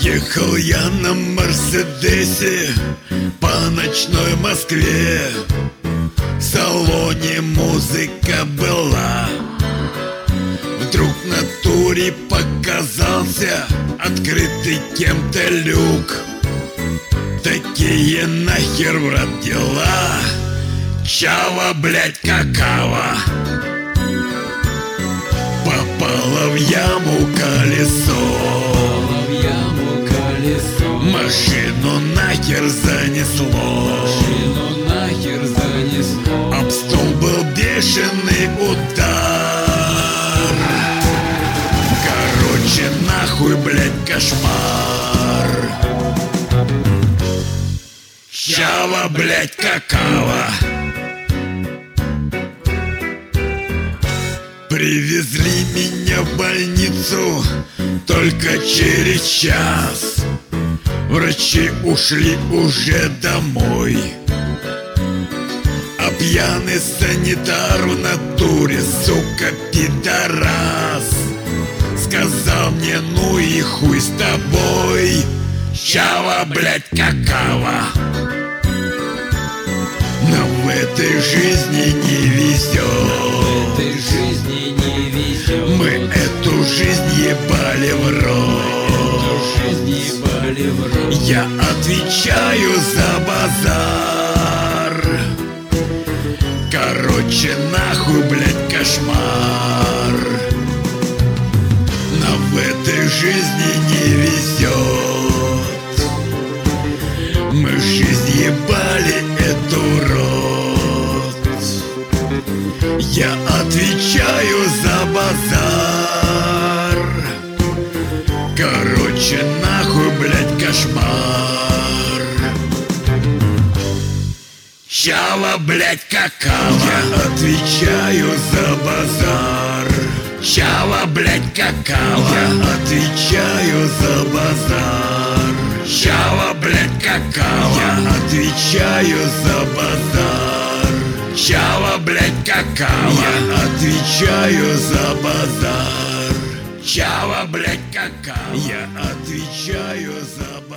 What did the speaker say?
Ехал я на Мерседесе по ночной Москве. В салоне музыка была. Вдруг на туре показался открытый кем-то люк. Такие нахер, брат, дела. Чава, блять, какава. Попало в яму колесо. Машину нахер занесло. Об стол был бешеный удар. Короче, нахуй, блять, кошмар. Чава, блять, какава. Привезли меня в больницу только через час. Врачи ушли уже домой, а пьяный санитар в натуре, сука, пидорас, сказал мне: ну и хуй с тобой, чава, блять, какава. Но в этой жизни не везет. Мы эту жизнь ебали в рот. Я отвечаю за базар. Короче, нахуй, блять, кошмар. Но в этой жизни не везет. Мы в жизнь ебали эту рот. Я отвечаю за базар. Короче, нахуй, блять, кошмар. Чава, блять, какава. Я отвечаю за базар. Чава, блять, какава. Я отвечаю за базар. Чава, блять, какава. Я отвечаю за базар. Чава, блять, какава. Я отвечаю за базар. Чава, блять, какава. Я отвечаю за базар.